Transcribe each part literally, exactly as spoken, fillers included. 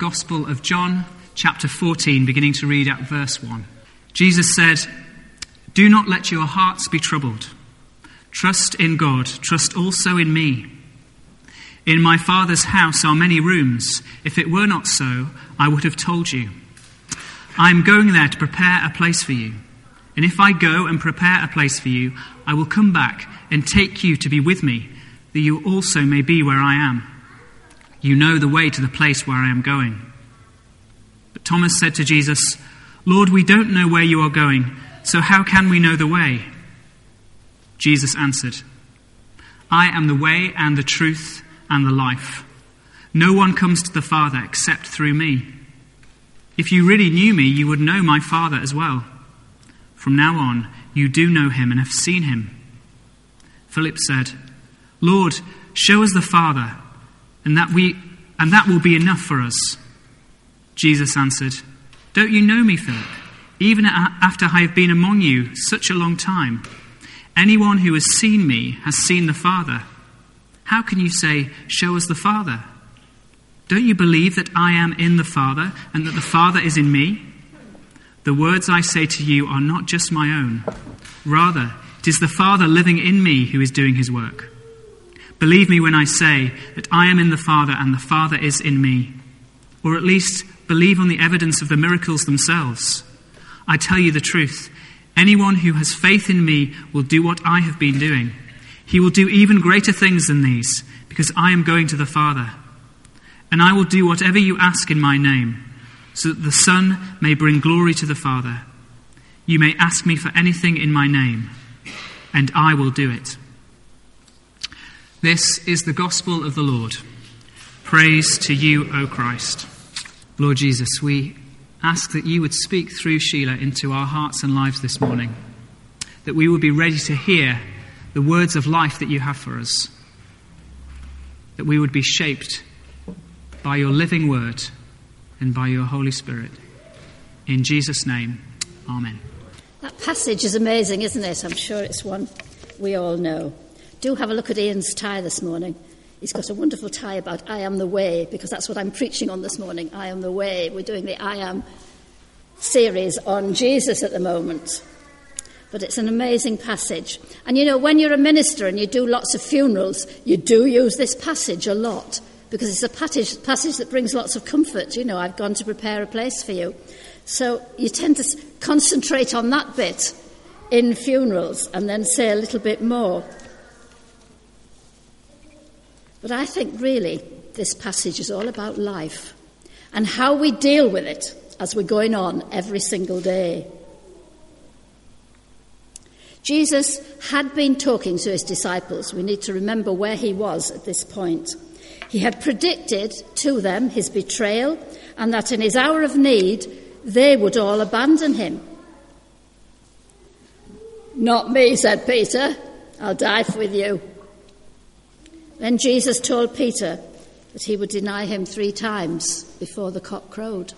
Gospel of John, chapter fourteen, beginning to read at verse one. Jesus said, "Do not let your hearts be troubled. Trust in God, trust also in me. In my Father's house are many rooms. If it were not so, I would have told you. I am going there to prepare a place for you. And if I go and prepare a place for you, I will come back and take you to be with me, that you also may be where I am. You know the way to the place where I am going." But Thomas said to Jesus, "Lord, we don't know where you are going, so how can we know the way?" Jesus answered, "I am the way and the truth and the life. No one comes to the Father except through me. If you really knew me, you would know my Father as well. From now on, you do know him and have seen him." Philip said, "Lord, show us the Father, and that we and that will be enough for us." Jesus answered, "Don't you know me, Philip, even after I have been among you such a long time? Anyone who has seen me has seen the Father. How can you say, 'Show us the Father'? Don't you believe that I am in the Father and that the Father is in me? The words I say to you are not just my own. Rather, it is the Father living in me who is doing his work. Believe me when I say that I am in the Father and the Father is in me. Or at least believe on the evidence of the miracles themselves. I tell you the truth. Anyone who has faith in me will do what I have been doing. He will do even greater things than these, because I am going to the Father. And I will do whatever you ask in my name, so that the Son may bring glory to the Father. You may ask me for anything in my name, and I will do it." This is the gospel of the Lord. Praise to you, O Christ. Lord Jesus, we ask that you would speak through Sheila into our hearts and lives this morning, that we would be ready to hear the words of life that you have for us, that we would be shaped by your living word and by your Holy Spirit. In Jesus' name, amen. That passage is amazing, isn't it? I'm sure it's one we all know. Do have a look at Ian's tie this morning. He's got a wonderful tie about I am the way, because that's what I'm preaching on this morning. I am the way. We're doing the I am series on Jesus at the moment. But it's an amazing passage. And you know, when you're a minister and you do lots of funerals, you do use this passage a lot, because it's a passage, passage that brings lots of comfort. You know, I've gone to prepare a place for you. So you tend to concentrate on that bit in funerals and then say a little bit more. But I think really this passage is all about life and how we deal with it as we're going on every single day. Jesus had been talking to his disciples. We need to remember where he was at this point. He had predicted to them his betrayal and that in his hour of need, they would all abandon him. "Not me," said Peter. "I'll die with you." Then Jesus told Peter that he would deny him three times before the cock crowed.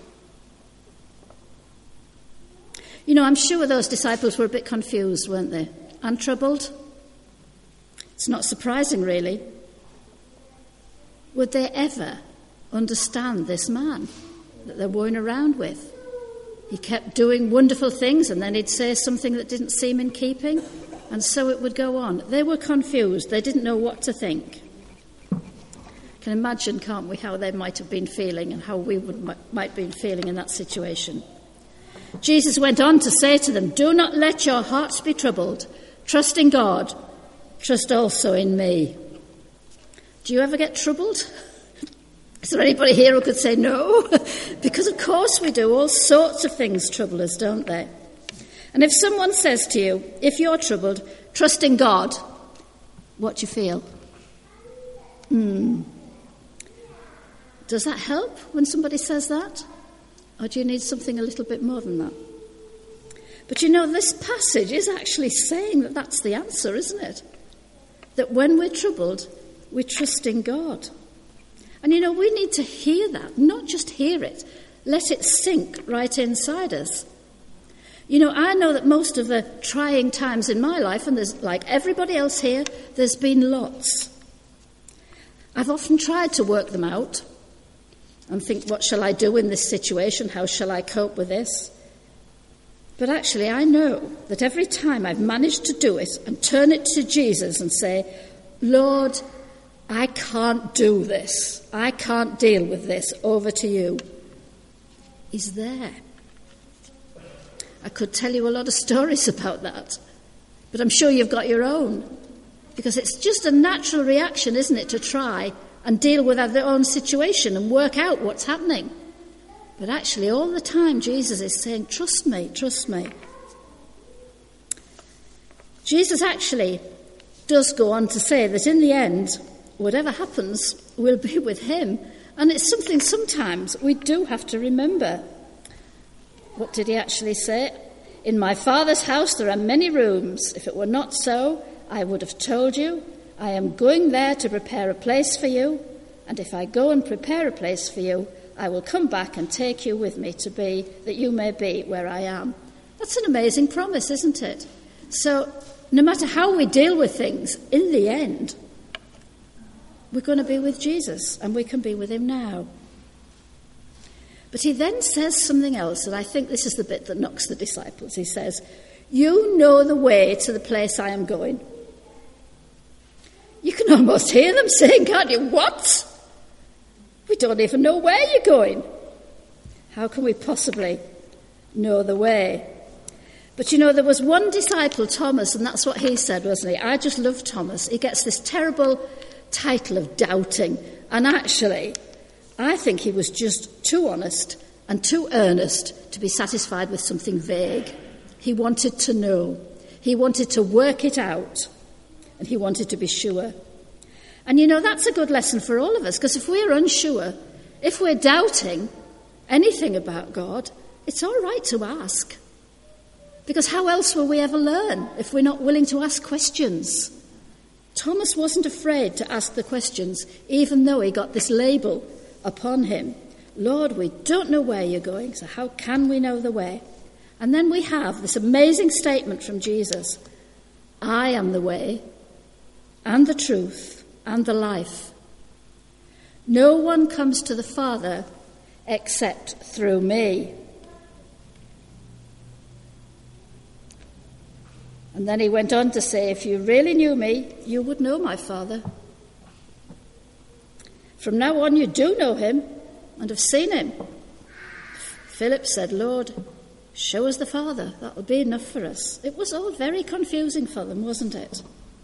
You know, I'm sure those disciples were a bit confused, weren't they? And troubled. It's not surprising, really. Would they ever understand this man that they're going around with? He kept doing wonderful things, and then he'd say something that didn't seem in keeping, and so it would go on. They were confused. They didn't know what to think. Can imagine, can't we, how they might have been feeling and how we would, might have been feeling in that situation. Jesus went on to say to them, "Do not let your hearts be troubled. Trust in God. Trust also in me." Do you ever get troubled? Is there anybody here who could say no? Because of course we do. All sorts of things trouble us, don't they? And if someone says to you, if you're troubled, trust in God, what do you feel? Hmm. Does that help when somebody says that? Or do you need something a little bit more than that? But you know, this passage is actually saying that that's the answer, isn't it? That when we're troubled, we trust in God. And you know, we need to hear that, not just hear it. Let it sink right inside us. You know, I know that most of the trying times in my life, and there's like everybody else here, there's been lots. I've often tried to work them out. and think, what shall I do in this situation? How shall I cope with this? But actually, I know that every time I've managed to do it and turn it to Jesus and say, Lord, I can't do this. I can't deal with this. Over to you. He's there. I could tell you a lot of stories about that, but I'm sure you've got your own, because it's just a natural reaction, isn't it, to try and deal with their own situation and work out what's happening. But actually, all the time, Jesus is saying, trust me, trust me. Jesus actually does go on to say that in the end, whatever happens will be with him. And it's something sometimes we do have to remember. What did he actually say? In my Father's house there are many rooms. If it were not so, I would have told you. I am going there to prepare a place for you. And if I go and prepare a place for you, I will come back and take you with me to be, that you may be where I am. That's an amazing promise, isn't it? So no matter how we deal with things, in the end, we're going to be with Jesus, and we can be with him now. But he then says something else, and I think this is the bit that knocks the disciples. He says, you know the way to the place I am going. You can almost hear them saying, can't you, what? We don't even know where you're going. How can we possibly know the way? But you know, there was one disciple, Thomas, and that's what he said, wasn't he? I just love Thomas. He gets this terrible title of doubting. And actually, I think he was just too honest and too earnest to be satisfied with something vague. He wanted to know. He wanted to work it out. And he wanted to be sure. And you know, that's a good lesson for all of us, because if we're unsure, if we're doubting anything about God, it's all right to ask. Because how else will we ever learn if we're not willing to ask questions? Thomas wasn't afraid to ask the questions, even though he got this label upon him. Lord, we don't know where you're going, so how can we know the way? And then we have this amazing statement from Jesus. I am the way and the truth and the life. No one comes to the Father except through me. And then he went on to say, if you really knew me, you would know my Father. From now on you do know him and have seen him. Philip said, Lord, show us the Father. That will be enough for us. It was all very confusing for them, wasn't it?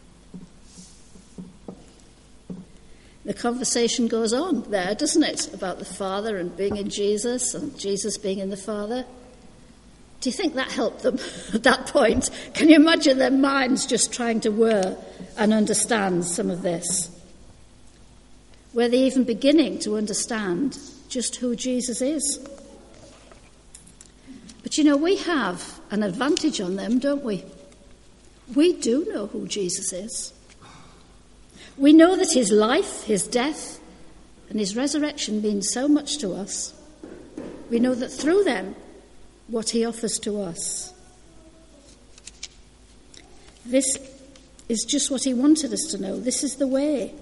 The conversation goes on there, doesn't it, about the Father and being in Jesus and Jesus being in the Father. Do you think that helped them at that point? Can you imagine their minds just trying to whir and understand some of this? Were they even beginning to understand just who Jesus is? But you know, we have an advantage on them, don't we? We do know who Jesus is. We know that his life, his death, and his resurrection mean so much to us. We know that through them, what he offers to us. This is just what he wanted us to know. This is the way.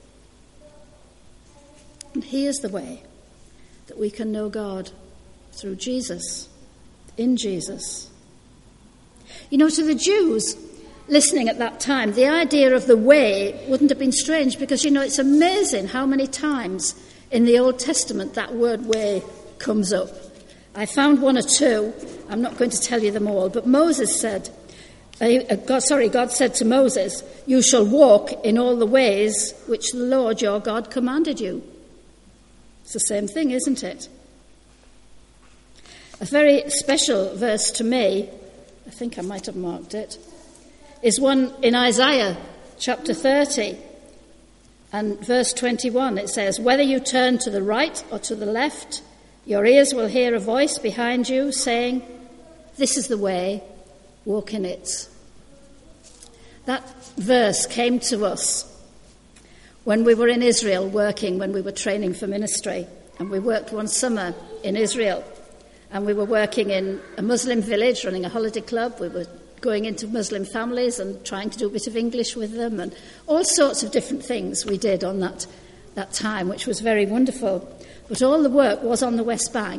And he is the way that we can know God, through Jesus, in Jesus. You know, to the Jews listening at that time, the idea of the way wouldn't have been strange, because, you know, it's amazing how many times in the Old Testament that word way comes up. I found one or two. I'm not going to tell you them all, but Moses said, uh, God, sorry, God said to Moses, you shall walk in all the ways which the Lord your God commanded you. It's the same thing, isn't it? A very special verse to me, I think I might have marked it, is one in Isaiah chapter thirty and verse twenty-one. It says, whether you turn to the right or to the left, your ears will hear a voice behind you saying, this is the way, walk in it. That verse came to us when we were in Israel working, when we were training for ministry. And we worked one summer in Israel. And we were working in a Muslim village, running a holiday club. We were going into Muslim families and trying to do a bit of English with them, and all sorts of different things we did on that, that time, which was very wonderful. but all the work was on the West Bank.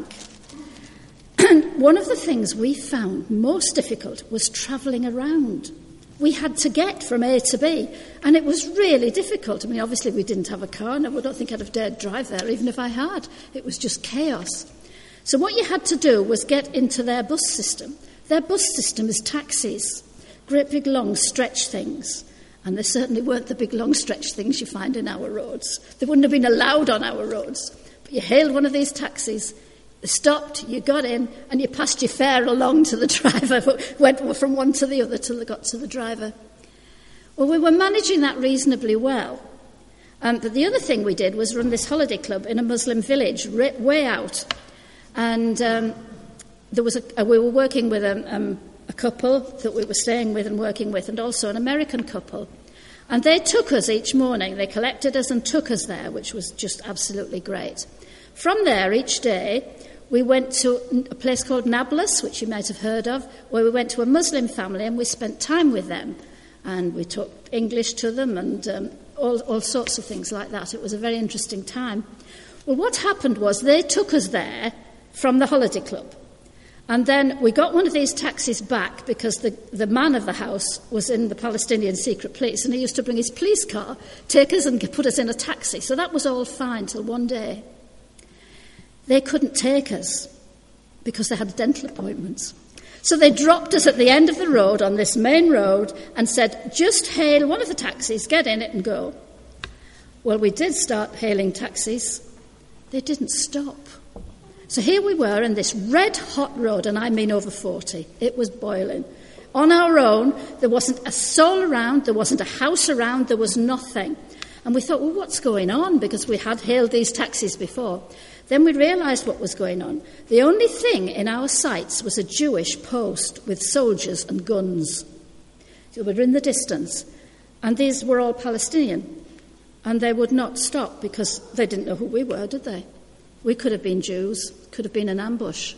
And one of the things we found most difficult was travelling around. We had to get from A to B, and it was really difficult. I mean, obviously we didn't have a car, and I don't think I'd have dared drive there, even if I had. It was just chaos. So what you had to do was get into their bus system. Their bus system is taxis, great big long stretch things. And they certainly weren't the big long stretch things you find in our roads. They wouldn't have been allowed on our roads. But you hailed one of these taxis, they stopped, you got in, and you passed your fare along to the driver, went from one to the other till they got to the driver. Well, we were managing that reasonably well. Um, but the other thing we did was run this holiday club in a Muslim village, way out. And um, there was a, we were working with a, um, a couple that we were staying with and working with, and also an American couple. And they took us each morning. They collected us and took us there, which was just absolutely great. From there, each day, we went to a place called Nablus, which you might have heard of, where we went to a Muslim family and we spent time with them. And we taught English to them and um, all, all sorts of things like that. It was a very interesting time. Well, what happened was they took us there from the holiday club. And then we got one of these taxis back because the, the man of the house was in the Palestinian secret police, and he used to bring his police car, take us and put us in a taxi. So that was all fine till one day. They couldn't take us because they had dental appointments. So they dropped us at the end of the road on this main road and said, just hail one of the taxis, get in it and go. Well, we did start hailing taxis. They didn't stop. So here we were in this red-hot road, and I mean over forty. It was boiling. On our own, there wasn't a soul around, there wasn't a house around, there was nothing. And we thought, well, what's going on? Because we had hailed these taxis before. Then we realised what was going on. The only thing in our sights was a Jewish post with soldiers and guns. So we were in the distance. And these were all Palestinian. And they would not stop because they didn't know who we were, did they? We could have been Jews, could have been an ambush.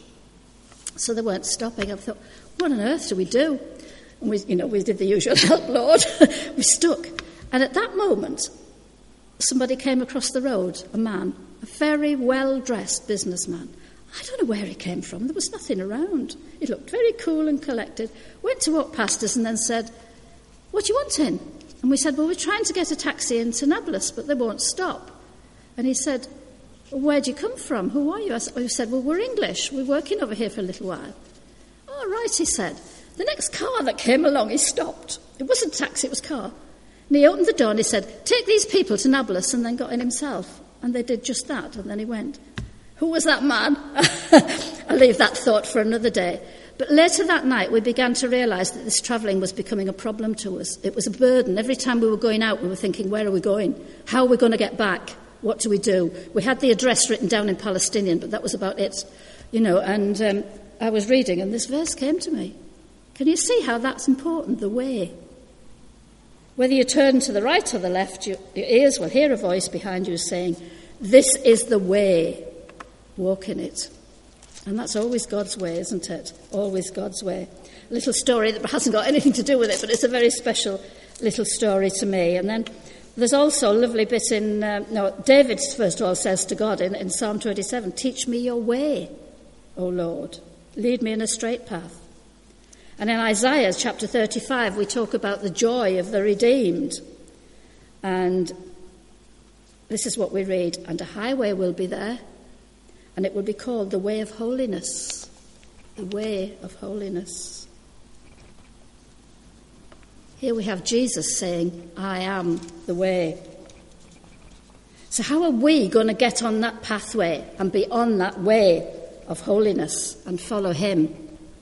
So they weren't stopping. I thought, what on earth do we do? And we, you know, we did the usual, help, Lord. We stuck. And at that moment, somebody came across the road, a man, a very well-dressed businessman. I don't know where he came from. There was nothing around. He looked very cool and collected, went to walk past us and then said, what do you want in? And we said, well, we're trying to get a taxi into Nablus, but they won't stop. And he said, well, where do you come from? Who are you? I said, well, we're English. We're working over here for a little while. Oh, right, he said. The next car that came along, he stopped. It wasn't a taxi, it was a car. And he opened the door and he said, take these people to Nablus, and then got in himself. And they did just that, and then he went. Who was that man? I'll leave that thought for another day. But later that night, we began to realise that this travelling was becoming a problem to us. It was a burden. Every time we were going out, we were thinking, where are we going? How are we going to get back? What do we do? We had the address written down in Palestinian, but that was about it. You know, and um, I was reading, and this verse came to me. Can you see how that's important, the way? Whether you turn to the right or the left, your, your ears will hear a voice behind you saying, this is the way, walk in it. And that's always God's way, isn't it? Always God's way. A little story that hasn't got anything to do with it, but it's a very special little story to me. And then there's also a lovely bit in, uh, no, David first of all says to God in, in Psalm twenty-seven, teach me your way, O Lord, lead me in a straight path. And in Isaiah chapter thirty-five, we talk about the joy of the redeemed. And this is what we read. And a highway will be there, and it will be called the way of holiness. The way of holiness. Here we have Jesus saying, I am the way. So how are we going to get on that pathway and be on that way of holiness and follow him?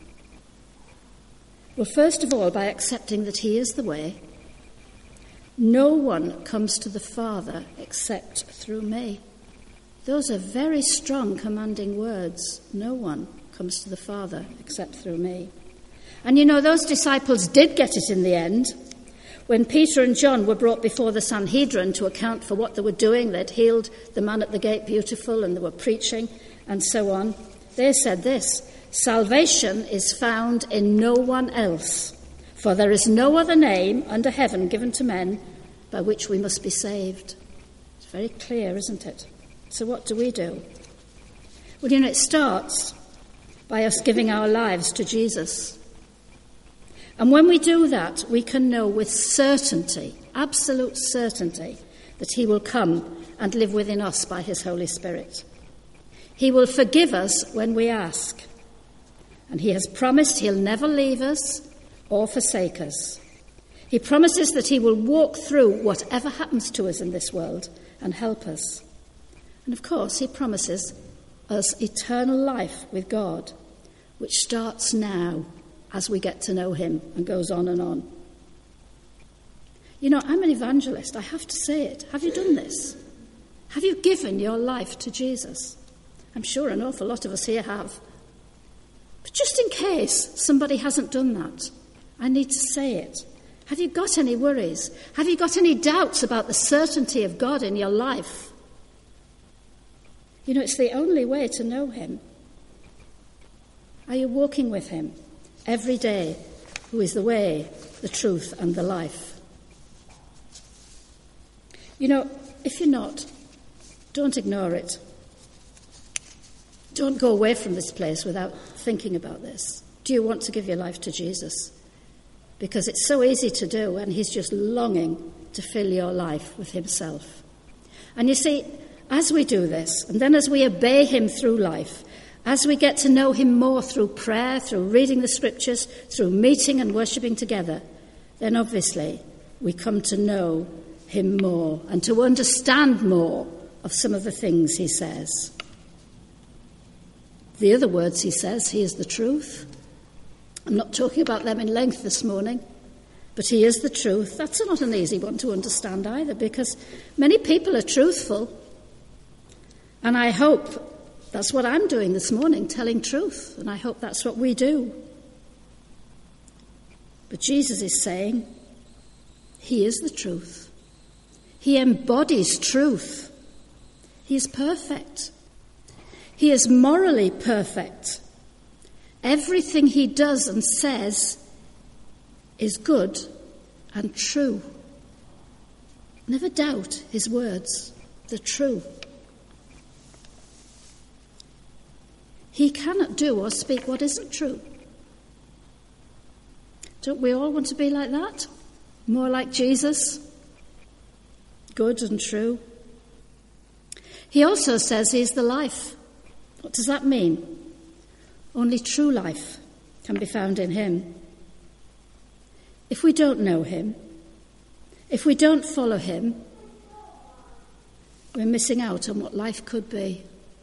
Well, first of all, by accepting that he is the way. No one comes to the Father except through me. Those are very strong, commanding words. No one comes to the Father except through me. And you know, those disciples did get it in the end. When Peter and John were brought before the Sanhedrin to account for what they were doing, they'd healed the man at the gate beautiful, and they were preaching, and so on. They said this, salvation is found in no one else, for there is no other name under heaven given to men by which we must be saved. It's very clear, isn't it? So what do we do? Well, you know, it starts by us giving our lives to Jesus. And when we do that, we can know with certainty, absolute certainty, that he will come and live within us by his Holy Spirit. He will forgive us when we ask. And he has promised he'll never leave us or forsake us. He promises that he will walk through whatever happens to us in this world and help us. And of course, he promises us eternal life with God, which starts now as we get to know him and goes on and on. You know, I'm an evangelist. I have to say it. Have you done this? Have you given your life to Jesus? I'm sure an awful lot of us here have. But just in case somebody hasn't done that, I need to say it. Have you got any worries? Have you got any doubts about the certainty of God in your life? You know, it's the only way to know him. Are you walking with him every day, who is the way, the truth, and the life? You know, if you're not, don't ignore it. Don't go away from this place without thinking about this. Do you want to give your life to Jesus? Because it's so easy to do, and he's just longing to fill your life with himself. And you see, as we do this, and then as we obey him through life, as we get to know him more through prayer, through reading the scriptures, through meeting and worshipping together, then obviously we come to know him more and to understand more of some of the things he says. The other words he says, he is the truth. I'm not talking about them in length this morning, but he is the truth. That's not an easy one to understand either, because many people are truthful. And I hope that's what I'm doing this morning, telling truth. And I hope that's what we do. But Jesus is saying, he is the truth. He embodies truth. He is perfect. He is morally perfect. Everything he does and says is good and true. Never doubt his words. They're true. He cannot do or speak what isn't true. Don't we all want to be like that? More like Jesus? Good and true. He also says he's the life. What does that mean? Only true life can be found in him. If we don't know him, if we don't follow him, we're missing out on what life could be.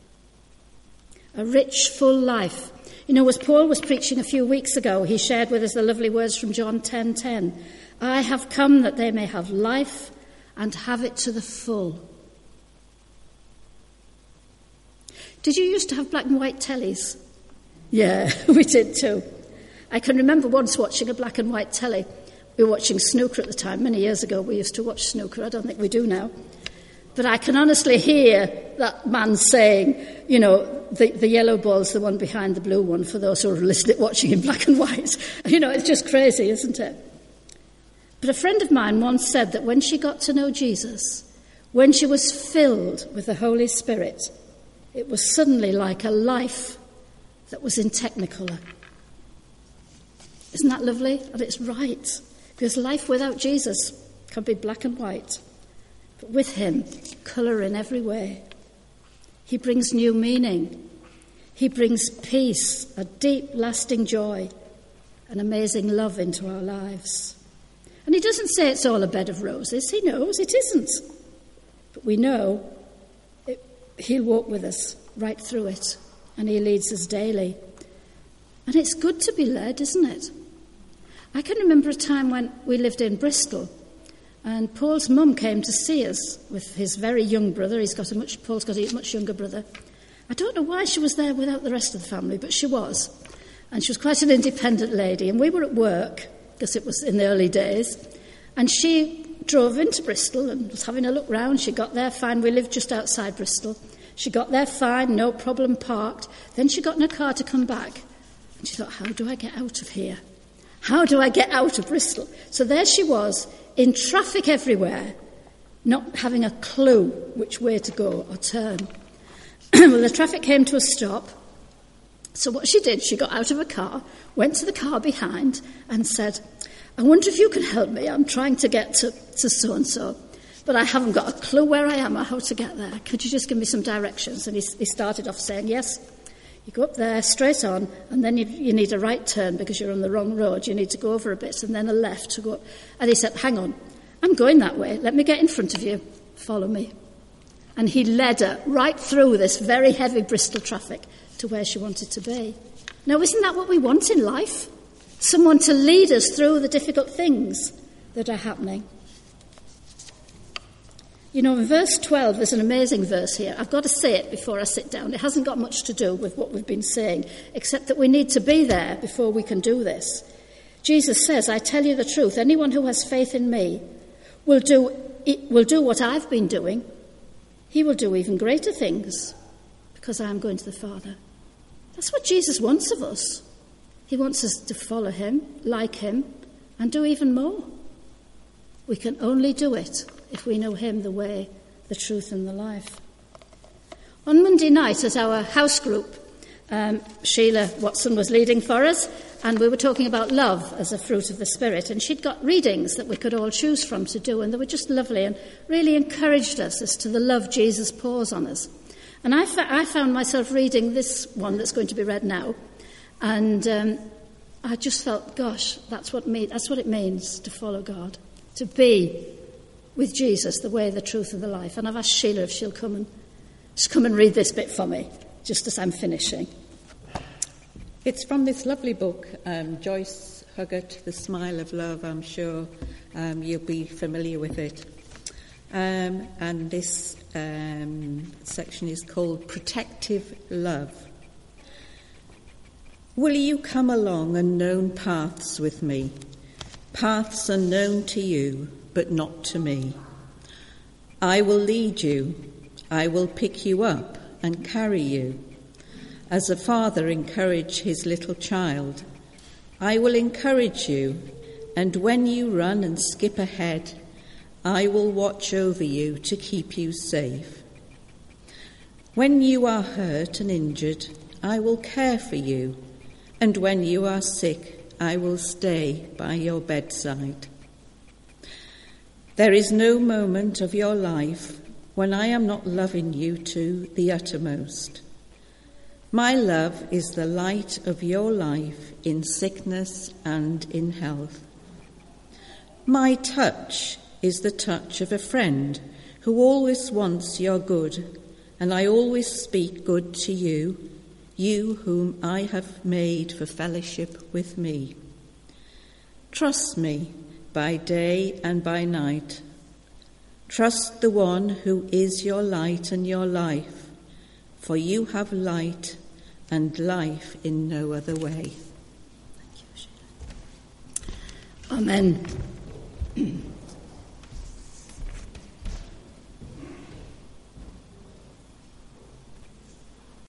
A rich, full life. You know, as Paul was preaching a few weeks ago, he shared with us the lovely words from John ten ten. I have come that they may have life and have it to the full. Did you used to have black and white tellies? Yeah, we did too. I can remember once watching a black and white telly. We were watching snooker at the time. Many years ago we used to watch snooker. I don't think we do now. But I can honestly hear that man saying, you know, the, the yellow ball's the one behind the blue one, for those who are listening, watching in black and white. You know, it's just crazy, isn't it? But a friend of mine once said that when she got to know Jesus, when she was filled with the Holy Spirit, it was suddenly like a life that was in Technicolor. Isn't that lovely? And it's right, because life without Jesus can be black and white. But with him, colour in every way. He brings new meaning. He brings peace, a deep, lasting joy, and amazing love into our lives. And he doesn't say it's all a bed of roses. He knows it isn't. But we know it, he'll walk with us right through it. And he leads us daily. And it's good to be led, isn't it? I can remember a time when we lived in Bristol, and Paul's mum came to see us with his very young brother. He's got a much, Paul's got a much younger brother. I don't know why she was there without the rest of the family, but she was. And she was quite an independent lady. And we were at work, because it was in the early days. And she drove into Bristol and was having a look round. She got there fine. We lived just outside Bristol. She got there fine, no problem, parked. Then she got in her car to come back. And she thought, how do I get out of here? How do I get out of Bristol? So there she was, in traffic everywhere, not having a clue which way to go or turn. Well, the traffic came to a stop. So what she did, she got out of her car, went to the car behind and said, I wonder if you can help me. I'm trying to get to, to so-and-so, but I haven't got a clue where I am or how to get there. Could you just give me some directions? And he, he started off saying, yes, you go up there, straight on, and then you, you need a right turn because you're on the wrong road. You need to go over a bit, and then a left to go. And he said, hang on, I'm going that way. Let me get in front of you. Follow me. And he led her right through this very heavy Bristol traffic to where she wanted to be. Now, isn't that what we want in life? Someone to lead us through the difficult things that are happening. You know, in verse twelve, there's an amazing verse here. I've got to say it before I sit down. It hasn't got much to do with what we've been saying, except that we need to be there before we can do this. Jesus says, I tell you the truth, anyone who has faith in me will do, will do what I've been doing. He will do even greater things because I am going to the Father. That's what Jesus wants of us. He wants us to follow him, like him, and do even more. We can only do it if we know him, the way, the truth, and the life. On Monday night at our house group, um, Sheila Watson was leading for us, and we were talking about love as a fruit of the Spirit, and she'd got readings that we could all choose from to do, and they were just lovely and really encouraged us as to the love Jesus pours on us. And I, fa- I found myself reading this one that's going to be read now, and um, I just felt, gosh, that's what me- that's what it means to follow God, to be with Jesus, the way, the truth, and the life. And I've asked Sheila if she'll come and just come and read this bit for me, just as I'm finishing. It's from this lovely book, um, Joyce Huggett, The Smile of Love. I'm sure um, you'll be familiar with it. Um, and this um, section is called Protective Love. Will you come along unknown paths with me, paths unknown to you, but not to me? I will lead you, I will pick you up and carry you. As a father encouraged his little child, I will encourage you, and when you run and skip ahead, I will watch over you to keep you safe. When you are hurt and injured, I will care for you, and when you are sick, I will stay by your bedside. There is no moment of your life when I am not loving you to the uttermost. My love is the light of your life in sickness and in health. My touch is the touch of a friend who always wants your good, and I always speak good to you, you whom I have made for fellowship with me. Trust me by day and by night. Trust the one who is your light and your life, for you have light and life in no other way. Thank you, Sheila. Amen.